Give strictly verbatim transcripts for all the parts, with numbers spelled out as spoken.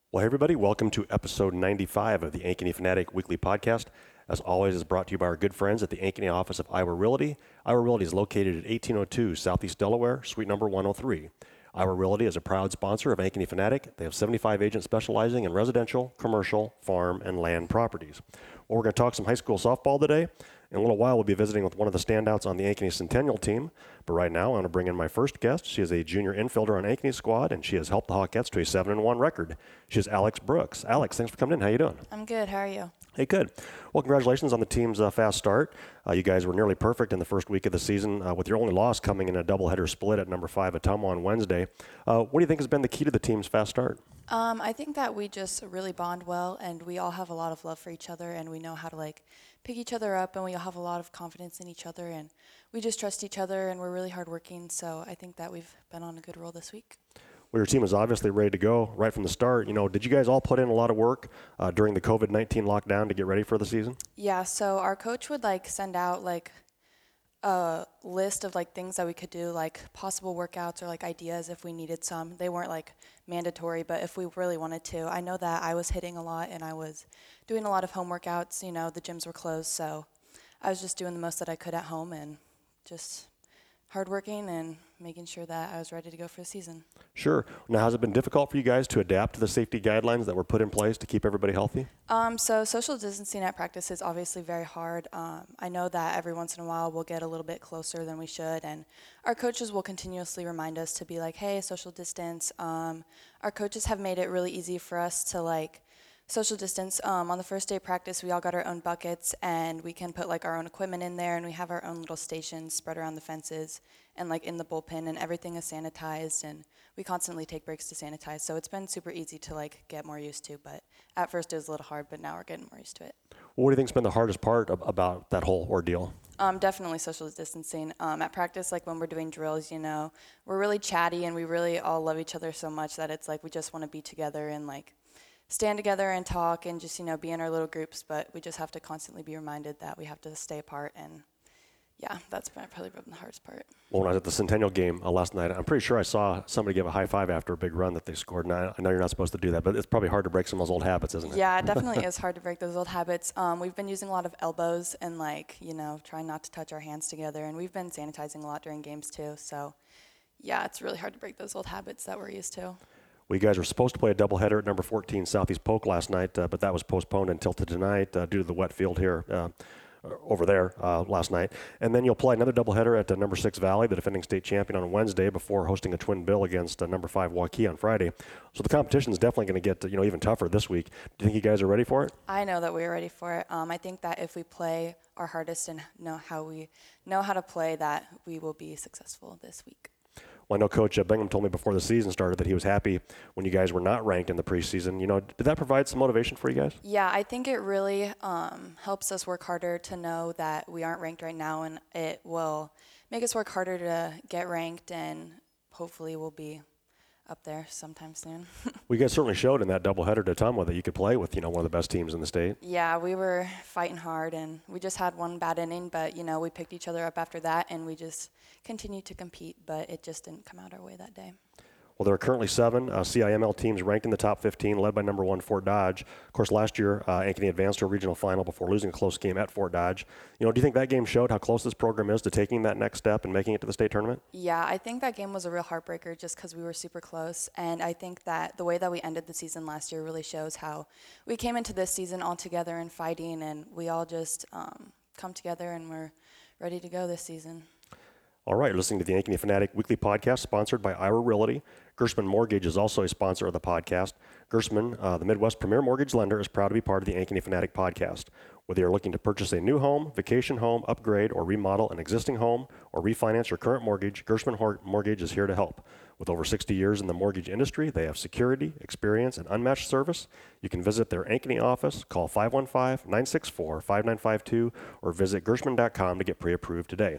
Well, hey everybody, welcome to episode ninety-five of the Ankeny Fanatic Weekly Podcast. As always, is brought to you by our good friends at the Ankeny office of Iowa Realty. Iowa Realty is located at eighteen oh two Southeast Delaware, suite number one oh three. Iowa Realty is a proud sponsor of Ankeny Fanatic. They have seventy-five agents specializing in residential, commercial, farm, and land properties. Well, we're going to talk some high school softball today. In a little while, we'll be visiting with one of the standouts on the Ankeny Centennial team. But right now, I want to bring in my first guest. She is a junior infielder on Ankeny's squad, and she has helped the Hawkettes to a seven and one record. She is Alex Brooks. Alex, thanks for coming in. How you doing? I'm good. How are you? Hey, good. Well, congratulations on the team's uh, fast start. Uh, you guys were nearly perfect in the first week of the season, uh, with your only loss coming in a doubleheader split at number five Ottumwa on Wednesday. Uh, what do you think has been the key to the team's fast start? Um, I think that we just really bond well, and we all have a lot of love for each other, and we know how to like pick each other up, and we all have a lot of confidence in each other, and we just trust each other, and we're really hardworking. So I think that we've been on a good roll this week. Well, your team is obviously ready to go right from the start. You know, did you guys all put in a lot of work uh, during the covid nineteen lockdown to get ready for the season? Yeah. So our coach would like send out like a list of like things that we could do, like possible workouts or like ideas if we needed some. They weren't like mandatory, but if we really wanted to. I know that I was hitting a lot and I was doing a lot of home workouts. You know, the gyms were closed, so I was just doing the most that I could at home and just hardworking and making sure that I was ready to go for the season. Sure. Now, has it been difficult for you guys to adapt to the safety guidelines that were put in place to keep everybody healthy? Um, so social distancing at practice is obviously very hard. Um, I know that every once in a while we'll get a little bit closer than we should, and our coaches will continuously remind us to be like, hey, social distance. Um, our coaches have made it really easy for us to like social distance. Um, on the first day of practice, we all got our own buckets, and we can put like our own equipment in there, and we have our own little stations spread around the fences and like in the bullpen, and everything is sanitized, and we constantly take breaks to sanitize. So it's been super easy to like get more used to, but at first it was a little hard, but now we're getting more used to it. Well, what do you think's been the hardest part ab- about that whole ordeal? Um, definitely social distancing. Um, at practice, like when we're doing drills, you know, we're really chatty, and we really all love each other so much that it's like we just want to be together and like stand together and talk and just, you know, be in our little groups, but we just have to constantly be reminded that we have to stay apart. And yeah, that's probably been the hardest part. Well, when I was at the Centennial game uh, last night, I'm pretty sure I saw somebody give a high five after a big run that they scored. And I, I know you're not supposed to do that, but it's probably hard to break some of those old habits, isn't it? Yeah, it definitely is hard to break those old habits. Um, we've been using a lot of elbows and like, you know, trying not to touch our hands together. And we've been sanitizing a lot during games too. So yeah, it's really hard to break those old habits that we're used to. Well, you guys were supposed to play a doubleheader at number fourteen Southeast Polk last night, uh, but that was postponed until to tonight uh, due to the wet field here uh, over there uh, last night. And then you'll play another doubleheader at uh, number six Valley, the defending state champion, on Wednesday before hosting a twin bill against uh, number five Waukee on Friday. So the competition is definitely going to get you know even tougher this week. Do you think you guys are ready for it? I know that we're ready for it. Um, I think that if we play our hardest and know how we know how to play, that we will be successful this week. Well, I know Coach uh, Bingham told me before the season started that he was happy when you guys were not ranked in the preseason. You know, did that provide some motivation for you guys? Yeah, I think it really um, helps us work harder to know that we aren't ranked right now, and it will make us work harder to get ranked, and hopefully we'll be up there sometime soon. Well, you guys certainly showed in that doubleheader to Ottumwa that you could play with, you know, one of the best teams in the state. Yeah, we were fighting hard, and we just had one bad inning, but, you know, we picked each other up after that, and we just continued to compete, but it just didn't come out our way that day. Well, there are currently seven uh, C I M L teams ranked in the top fifteen, led by number one Fort Dodge. Of course, last year, uh, Ankeny advanced to a regional final before losing a close game at Fort Dodge. You know, do you think that game showed how close this program is to taking that next step and making it to the state tournament? Yeah, I think that game was a real heartbreaker just because we were super close. And I think that the way that we ended the season last year really shows how we came into this season all together and fighting, and we all just um, come together and we're ready to go this season. All right, you're listening to the Ankeny Fanatic Weekly Podcast, sponsored by Iowa Realty. Gershman Mortgage is also a sponsor of the podcast. Gershman, uh, the Midwest premier mortgage lender, is proud to be part of the Ankeny Fanatic Podcast. Whether you're looking to purchase a new home, vacation home, upgrade, or remodel an existing home, or refinance your current mortgage, Gershman Mortgage is here to help. With over sixty years in the mortgage industry, they have security, experience, and unmatched service. You can visit their Ankeny office, call five one five, nine six four, five nine five two, or visit gershman dot com to get pre-approved today.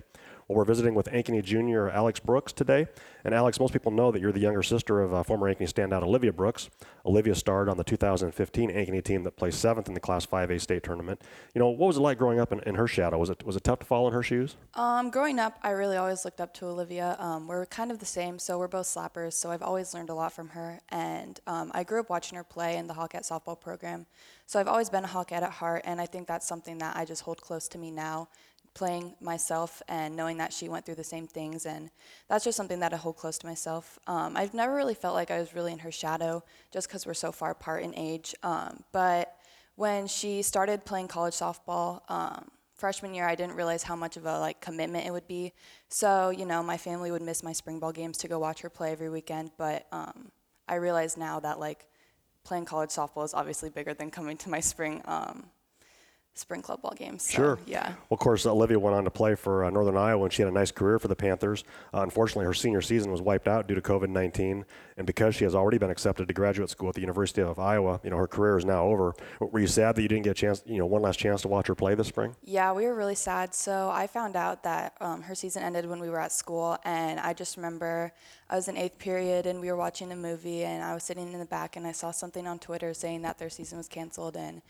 Well, we're visiting with Ankeny Junior Alex Brooks today. And Alex, most people know that you're the younger sister of uh, former Ankeny standout Olivia Brooks. Olivia starred on the two thousand fifteen Ankeny team that placed seventh in the Class five A state tournament. You know, what was it like growing up in, in her shadow? Was it was it tough to follow in her shoes? Um, growing up, I really always looked up to Olivia. Um, we're kind of the same, so we're both slappers, so I've always learned a lot from her. And um, I grew up watching her play in the Hawkette softball program, so I've always been a Hawkette at heart, and I think that's something that I just hold close to me now, playing myself and knowing that she went through the same things, and that's just something that I hold close to myself. Um, I've never really felt like I was really in her shadow just because we're so far apart in age, um, but when she started playing college softball, um, freshman year, I didn't realize how much of a like commitment it would be. So, you know, my family would miss my spring ball games to go watch her play every weekend, but um, I realize now that like playing college softball is obviously bigger than coming to my spring um, spring club ball games. So, Sure. yeah. Well, of course, Olivia went on to play for uh, Northern Iowa, and she had a nice career for the Panthers. Uh, unfortunately, her senior season was wiped out due to COVID nineteen, and because she has already been accepted to graduate school at the University of Iowa, you know, her career is now over. Were you sad that you didn't get a chance, you know, one last chance to watch her play this spring? Yeah, we were really sad. So I found out that um, her season ended when we were at school, and I just remember I was in eighth period, and we were watching a movie, and I was sitting in the back, and I saw something on Twitter saying that their season was canceled, and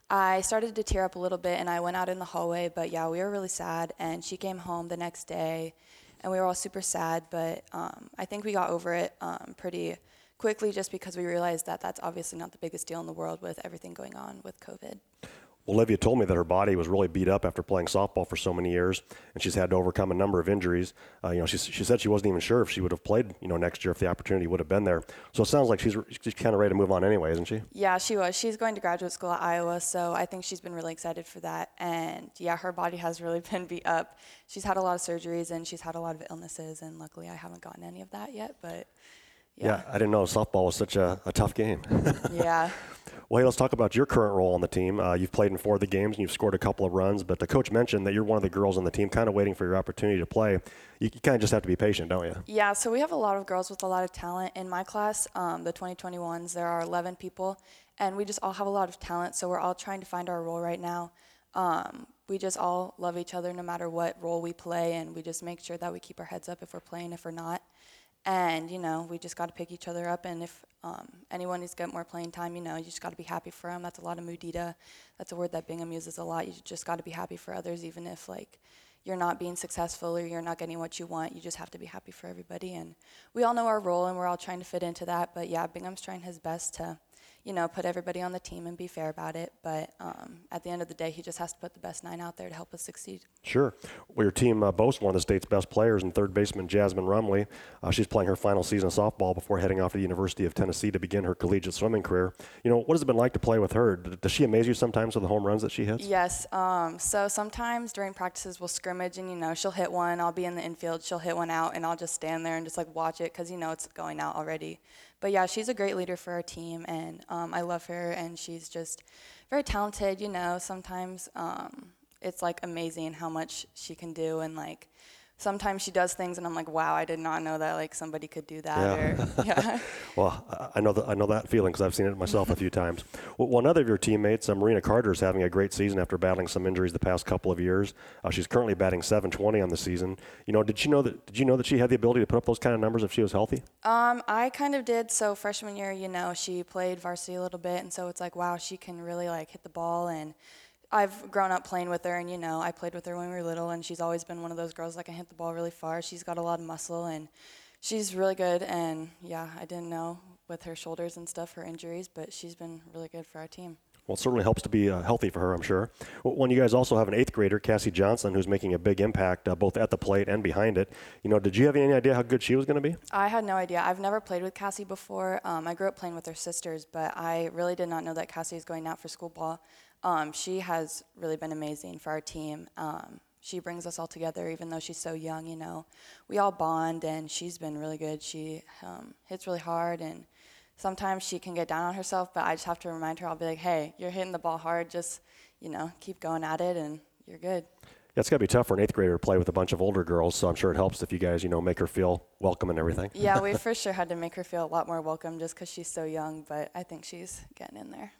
I started to tear up a little bit, and I went out in the hallway, but yeah, we were really sad, and she came home the next day, and we were all super sad, but um, I think we got over it um, pretty quickly just because we realized that that's obviously not the biggest deal in the world with everything going on with COVID. Olivia told me that her body was really beat up after playing softball for so many years, and she's had to overcome a number of injuries. Uh, you know, she, she said she wasn't even sure if she would have played, you know, next year if the opportunity would have been there. So it sounds like she's, she's kind of ready to move on anyway, isn't she? Yeah, she was. She's going to graduate school at Iowa, so I think she's been really excited for that. And yeah, her body has really been beat up. She's had a lot of surgeries, and she's had a lot of illnesses, and luckily I haven't gotten any of that yet, but yeah. Yeah, I didn't know softball was such a, a tough game. Yeah. Well, hey, let's talk about your current role on the team. Uh, you've played in four of the games, and you've scored a couple of runs, but the coach mentioned that you're one of the girls on the team kind of waiting for your opportunity to play. You, you kind of just have to be patient, don't you? Yeah, so we have a lot of girls with a lot of talent. In my class, um, the twenty twenty-ones, there are eleven people, and we just all have a lot of talent, so we're all trying to find our role right now. Um, we just all love each other no matter what role we play, and we just make sure that we keep our heads up if we're playing, if we're not. And, you know, we just got to pick each other up. And if um, anyone needs to get more playing time, you know, you just got to be happy for them. That's a lot of mudita. That's a word that Bingham uses a lot. You just got to be happy for others, even if, like, you're not being successful or you're not getting what you want. You just have to be happy for everybody. And we all know our role, and we're all trying to fit into that. But, yeah, Bingham's trying his best to, you know, put everybody on the team and be fair about it. But um, at the end of the day, he just has to put the best nine out there to help us succeed. Sure. Well, your team uh, boasts one of the state's best players in third baseman Jasmine Rumley. Uh, she's playing her final season of softball before heading off to the University of Tennessee to begin her collegiate swimming career. You know, what has it been like to play with her? D- Does she amaze you sometimes with the home runs that she hits? Yes. Um, so sometimes during practices we'll scrimmage, and, you know, she'll hit one. I'll be in the infield. She'll hit one out, and I'll just stand there and just, like, watch it because, you know, it's going out already. But, yeah, she's a great leader for our team, and um, I love her, and she's just very talented. You know, sometimes um, it's, like, amazing how much she can do, and, like, sometimes she does things, and I'm like, wow, I did not know that, like, somebody could do that. Yeah. Or, yeah. Well, I know that I know that feeling because I've seen it myself a few times. Well, one other of your teammates, uh, Marina Carter, is having a great season after battling some injuries the past couple of years. Uh, she's currently batting seven twenty on the season. You know, did you know that? Did you know that she had the ability to put up those kind of numbers if she was healthy? Um, I kind of did. So freshman year, you know, she played varsity a little bit, and so it's like, wow, she can really, like, hit the ball. And I've grown up playing with her, and, you know, I played with her when we were little, and she's always been one of those girls that can hit the ball really far. She's got a lot of muscle, and she's really good. And, yeah, I didn't know with her shoulders and stuff, her injuries, but she's been really good for our team. Well, it certainly helps to be uh, healthy for her, I'm sure. Well, when you guys also have an eighth grader, Cassie Johnson, who's making a big impact uh, both at the plate and behind it. You know, did you have any idea how good she was going to be? I had no idea. I've never played with Cassie before. Um, I grew up playing with her sisters, but I really did not know that Cassie is going out for school ball. Um, she has really been amazing for our team. Um, she brings us all together, even though she's so young, you know. We all bond, and she's been really good. She um, hits really hard, and sometimes she can get down on herself, but I just have to remind her. I'll be like, hey, you're hitting the ball hard. Just, you know, keep going at it, and you're good. Yeah, it's got to be tough for an eighth grader to play with a bunch of older girls, so I'm sure it helps if you guys, you know, make her feel welcome and everything. Yeah, we for sure had to make her feel a lot more welcome just because she's so young, but I think she's getting in there.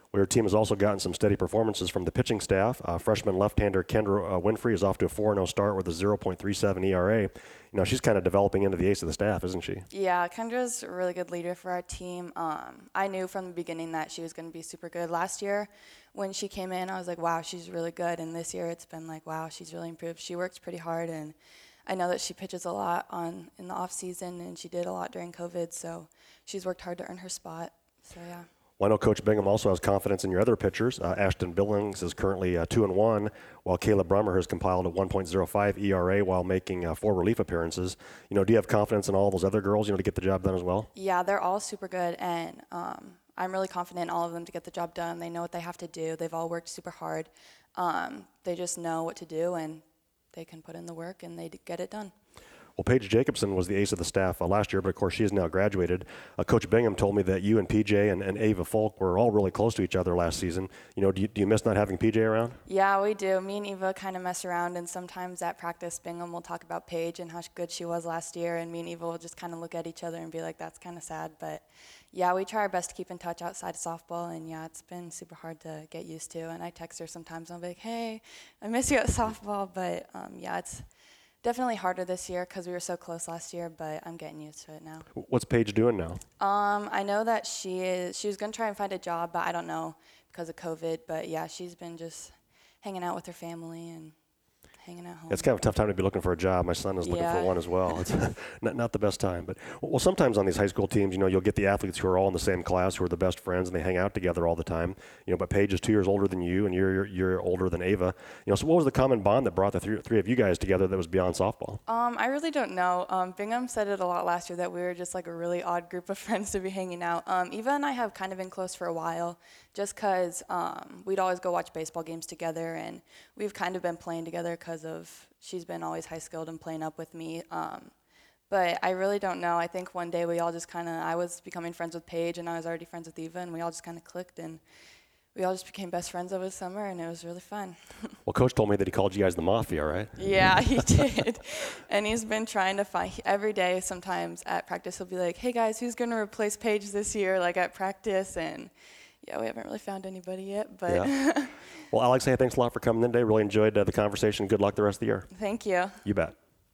Well, your team has also gotten some steady performances from the pitching staff. Uh, freshman left-hander Kendra uh, Winfrey is off to a four and oh start with a zero point three seven E R A. You know, she's kind of developing into the ace of the staff, isn't she? Yeah, Kendra's a really good leader for our team. Um, I knew from the beginning that she was going to be super good. Last year, when she came in, I was like, wow, she's really good. And this year, it's been like, wow, she's really improved. She works pretty hard, and I know that she pitches a lot on in the off season, and she did a lot during COVID. So she's worked hard to earn her spot. So yeah. Well, I know Coach Bingham also has confidence in your other pitchers. Uh, Ashton Billings is currently uh, two and one, while Kayla Brummer has compiled a one point oh five E R A while making uh, four relief appearances. You know, do you have confidence in all those other girls, you know, to get the job done as well? Yeah, they're all super good, and um, I'm really confident in all of them to get the job done. They know what they have to do. They've all worked super hard. Um, they just know what to do, and they can put in the work, and they get it done. Well, Paige Jacobson was the ace of the staff uh, last year, but of course she has now graduated. Uh, Coach Bingham told me that you and P J and, and Ava Folk were all really close to each other last season. You know, do you, do you miss not having P J around? Yeah, we do. Me and Eva kind of mess around, and sometimes at practice, Bingham will talk about Paige and how good she was last year, and me and Eva will just kind of look at each other and be like, that's kind of sad. But yeah, we try our best to keep in touch outside of softball, and yeah, it's been super hard to get used to. And I text her sometimes, and I'll be like, hey, I miss you at softball. But um, yeah, it's definitely harder this year because we were so close last year, but I'm getting used to it now. What's Paige doing now? Um, I know that she is, she was going to try and find a job, but I don't know because of COVID. But yeah, she's been just hanging out with her family and hanging at home. It's kind of a tough time to be looking for a job. My son is looking Yeah. for one as well. It's not, not the best time. But well, sometimes on these high school teams, you know, you'll get the athletes who are all in the same class, who are the best friends, and they hang out together all the time. You know, but Paige is two years older than you, and you're you're, you're older than Ava. You know, so what was the common bond that brought the three, three of you guys together that was beyond softball? Um, I really don't know. Um, Bingham said it a lot last year that we were just like a really odd group of friends to be hanging out. Um, Eva and I have kind of been close for a while just because um, we'd always go watch baseball games together, and we've kind of been playing together because of she's been always high skilled and playing up with me. Um, but I really don't know. I think one day we all just kind of, I was becoming friends with Paige, and I was already friends with Eva, and we all just kind of clicked, and we all just became best friends over the summer, and it was really fun. Well, Coach told me that he called you guys the Mafia, right? Yeah, he did. And he's been trying to find, every day sometimes at practice, he'll be like, hey guys, who's going to replace Paige this year, like at practice? And yeah, we haven't really found anybody yet, but. Yeah. Well, Alex, hey, thanks a lot for coming in today. Really enjoyed uh, the conversation. Good luck the rest of the year. Thank you. You bet.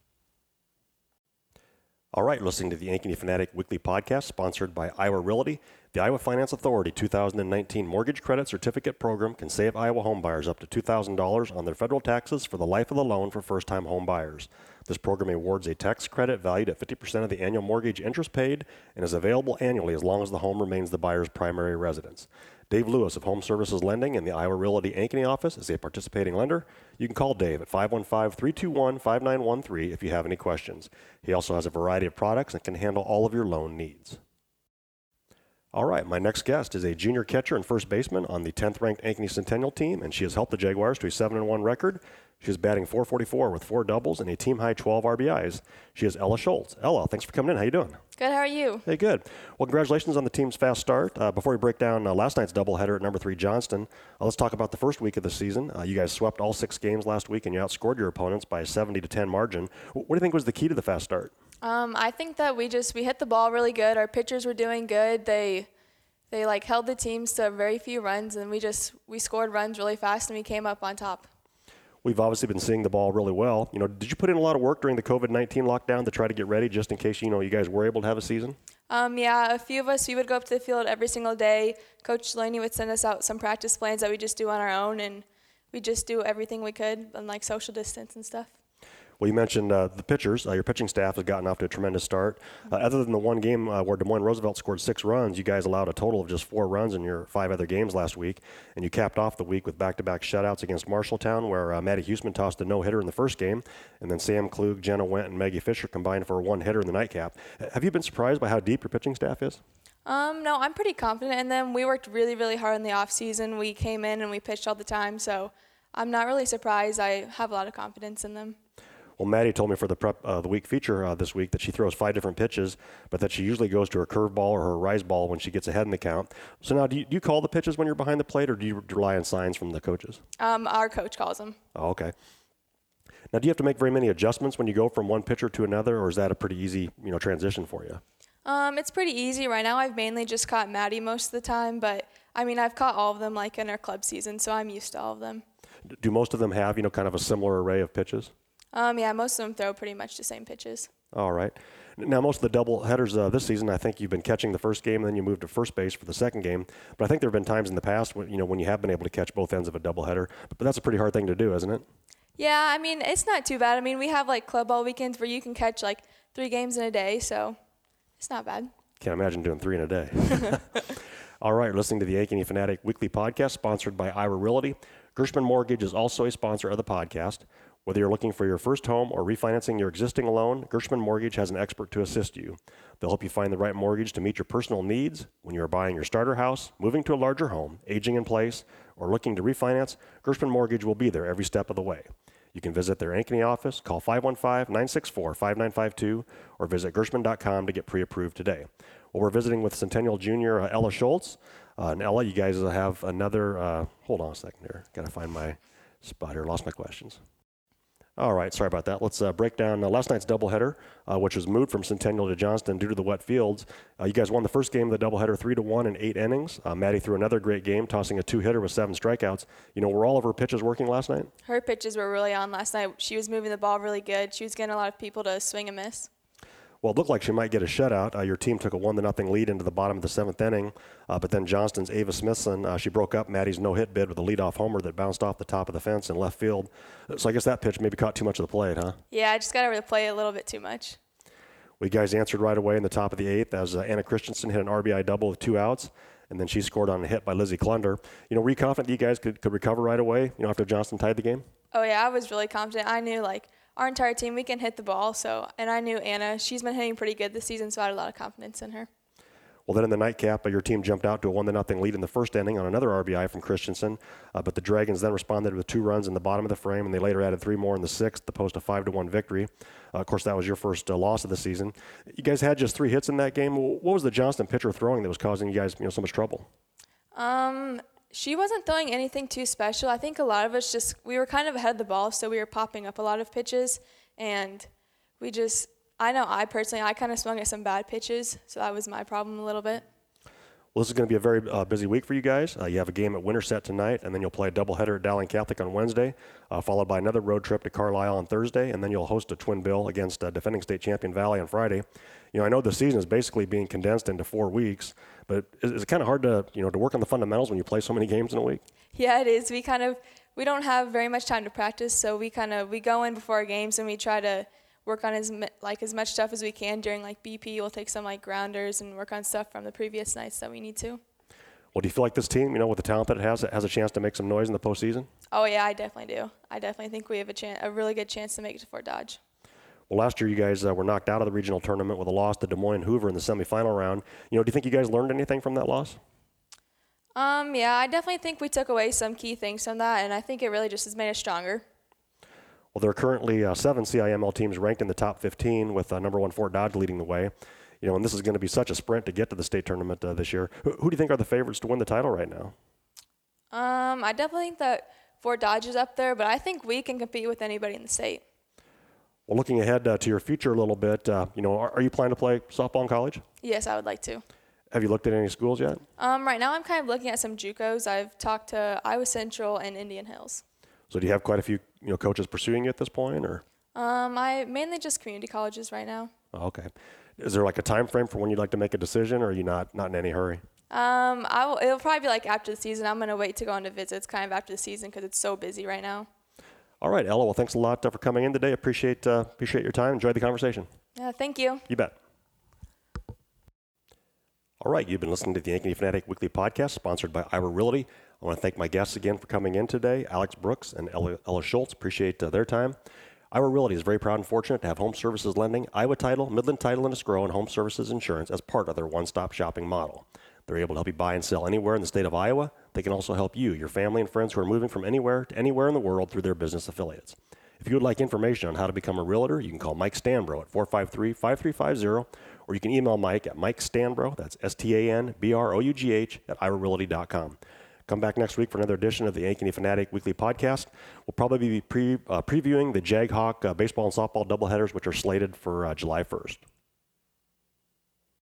All right, listening to the Ankeny Fanatic Weekly Podcast, sponsored by Iowa Realty. The Iowa Finance Authority two thousand nineteen Mortgage Credit Certificate Program can save Iowa homebuyers up to two thousand dollars on their federal taxes for the life of the loan for first-time home buyers. This program awards a tax credit valued at fifty percent of the annual mortgage interest paid and is available annually as long as the home remains the buyer's primary residence. Dave Lewis of Home Services Lending in the Iowa Realty Ankeny office is a participating lender. You can call Dave at five one five, three two one, five nine one three if you have any questions. He also has a variety of products and can handle all of your loan needs. All right, my next guest is a junior catcher and first baseman on the tenth-ranked Ankeny Centennial team, and she has helped the Jaguars to a seven and one record. She is batting four forty-four with four doubles and a team-high twelve R B Is. She is Ella Schultz. Ella, thanks for coming in. How you doing? Good. How are you? Hey, good. Well, congratulations on the team's fast start. Uh, before we break down uh, last night's doubleheader at number three Johnston, uh, let's talk about the first week of the season. Uh, you guys swept all six games last week, and you outscored your opponents by a seventy to ten margin. What do you think was the key to the fast start? Um, I think that we just we hit the ball really good. Our pitchers were doing good. They they like held the teams to very few runs, and we just we scored runs really fast, and we came up on top. We've obviously been seeing the ball really well. You know, did you put in a lot of work during the COVID nineteen lockdown to try to get ready, just in case you know you guys were able to have a season? Um, yeah, a few of us we would go up to the field every single day. Coach Delaney would send us out some practice plans that we just do on our own, and we just do everything we could, and like social distance and stuff. Well, you mentioned uh, the pitchers. Uh, your pitching staff has gotten off to a tremendous start. Uh, other than the one game uh, where Des Moines Roosevelt scored six runs, you guys allowed a total of just four runs in your five other games last week. And you capped off the week with back-to-back shutouts against Marshalltown, where uh, Maddie Huseman tossed a no-hitter in the first game. And then Sam Klug, Jenna Wendt, and Maggie Fisher combined for a one-hitter in the nightcap. Have you been surprised by how deep your pitching staff is? Um, no, I'm pretty confident. And then we worked really, really hard in the off season. We came in and we pitched all the time. So I'm not really surprised. I have a lot of confidence in them. Well, Maddie told me for the prep uh, the week feature uh, this week that she throws five different pitches, but that she usually goes to her curveball or her rise ball when she gets ahead in the count. So now, do you, do you call the pitches when you're behind the plate, or do you rely on signs from the coaches? Um, our coach calls them. Oh, okay. Now, do you have to make very many adjustments when you go from one pitcher to another, or is that a pretty easy, you know, transition for you? Um, it's pretty easy. Right now I've mainly just caught Maddie most of the time, but I mean, I've caught all of them like in our club season, so I'm used to all of them. Do most of them have, you know, kind of a similar array of pitches? Um, yeah, most of them throw pretty much the same pitches. All right. Now, most of the double headers uh, this season, I think you've been catching the first game, and then you moved to first base for the second game. But I think there have been times in the past when, you know, when you have been able to catch both ends of a double header. But that's a pretty hard thing to do, isn't it? Yeah, I mean, it's not too bad. I mean, we have like club ball weekends where you can catch like three games in a day, so it's not bad. Can't imagine doing three in a day. All right, you're listening to the Ankeny Fanatic Weekly Podcast, sponsored by Iowa Realty. Gershman Mortgage is also a sponsor of the podcast. Whether you're looking for your first home or refinancing your existing loan, Gershman Mortgage has an expert to assist you. They'll help you find the right mortgage to meet your personal needs. When you're buying your starter house, moving to a larger home, aging in place, or looking to refinance, Gershman Mortgage will be there every step of the way. You can visit their Ankeny office, call five one five, nine six four, five nine five two, or visit gershman dot com to get pre-approved today. Well, we're visiting with Centennial Junior uh, Ella Schultz. Uh, and Ella, you guys have another, uh, hold on a second here. Got to find my spot here. Lost my questions. All right, sorry about that. Let's uh, break down uh, last night's doubleheader, uh, which was moved from Centennial to Johnston due to the wet fields. Uh, you guys won the first game of the doubleheader three to one in eight innings. Uh, Maddie threw another great game, tossing a two-hitter with seven strikeouts. You know, were all of her pitches working last night? Her pitches were really on last night. She was moving the ball really good. She was getting a lot of people to swing and miss. Well, it looked like she might get a shutout. Uh, your team took a one to nothing lead into the bottom of the seventh inning, uh, but then Johnston's Ava Smithson, uh, she broke up Maddie's no-hit bid with a leadoff homer that bounced off the top of the fence in left field. So I guess that pitch maybe caught too much of the plate, huh? Yeah, I just got over the plate a little bit too much. Well, you guys answered right away in the top of the eighth as uh, Anna Christensen hit an R B I double with two outs, and then she scored on a hit by Lizzie Klunder. You know, were you confident that you guys could, could recover right away, you know, after Johnston tied the game? Oh, yeah, I was really confident. I knew, like, our entire team, we can hit the ball. So, and I knew Anna, she's been hitting pretty good this season, so I had a lot of confidence in her. Well, then in the nightcap, uh, your team jumped out to a one to nothing lead in the first inning on another R B I from Christensen, uh, but the Dragons then responded with two runs in the bottom of the frame, and they later added three more in the sixth to post a five to one victory. Uh, of course, that was your first uh, loss of the season. You guys had just three hits in that game. What was the Johnston pitcher throwing that was causing you guys, you know, so much trouble? Um, she wasn't throwing anything too special. I think a lot of us just, we were kind of ahead of the ball, so we were popping up a lot of pitches. And we just, I know I personally, I kind of swung at some bad pitches, so that was my problem a little bit. Well, this is going to be a very uh, busy week for you guys. Uh, you have a game at Winterset tonight, and then you'll play a doubleheader at Dowling Catholic on Wednesday, uh, followed by another road trip to Carlisle on Thursday, and then you'll host a twin bill against uh, defending state champion Valley on Friday. You know, I know the season is basically being condensed into four weeks, but is, is it kind of hard to, you know, to work on the fundamentals when you play so many games in a week? Yeah, it is. We kind of, we don't have very much time to practice, so we kind of, we go in before our games and we try to work on as like as much stuff as we can during like B P. We'll take some like grounders and work on stuff from the previous nights that we need to. Well, do you feel like this team, you know, with the talent that it has, it has a chance to make some noise in the postseason? Oh yeah, I definitely do. I definitely think we have a chance, a really good chance to make it to Fort Dodge. Well, last year you guys uh, were knocked out of the regional tournament with a loss to Des Moines Hoover in the semifinal round. You know, do you think you guys learned anything from that loss? Um, yeah, I definitely think we took away some key things from that, and I think it really just has made us stronger. Well, there are currently uh, seven C I M L teams ranked in the top fifteen, with uh, number one Fort Dodge leading the way. You know, and this is going to be such a sprint to get to the state tournament uh, this year. Who, who do you think are the favorites to win the title right now? Um, I definitely think that Fort Dodge is up there, but I think we can compete with anybody in the state. Well, looking ahead uh, to your future a little bit, uh, you know, are, are you planning to play softball in college? Yes, I would like to. Have you looked at any schools yet? Um, right now I'm kind of looking at some JUCOs. I've talked to Iowa Central and Indian Hills. So do you have quite a few, you know, coaches pursuing you at this point, or? Um, I mainly just community colleges right now. Oh, okay. Is there like a time frame for when you'd like to make a decision, or are you not not in any hurry? Um, I will, it'll probably be like after the season. I'm gonna wait to go on to visits kind of after the season because it's so busy right now. All right, Ella. Well, thanks a lot uh, for coming in today. Appreciate uh, appreciate your time. Enjoyed the conversation. Yeah, thank you. You bet. All right, you've been listening to the Ankeny Fanatic Weekly Podcast, sponsored by Iowa Realty. I want to thank my guests again for coming in today, Alex Brooks and Ella, Ella Schultz. Appreciate uh, their time. Iowa Realty is very proud and fortunate to have Home Services Lending, Iowa Title, Midland Title and Escrow, and Home Services Insurance as part of their one-stop shopping model. They're able to help you buy and sell anywhere in the state of Iowa. They can also help you, your family, and friends who are moving from anywhere to anywhere in the world through their business affiliates. If you would like information on how to become a realtor, you can call Mike Stanbro at four five three, five three five zero, or you can email Mike at Mike Stanbro, that's S T A N B R O U G H, at iowa realty dot com. Come back next week for another edition of the Ankeny Fanatic Weekly Podcast. We'll probably be pre, uh, previewing the Jaghawk uh, baseball and softball doubleheaders, which are slated for uh, July first.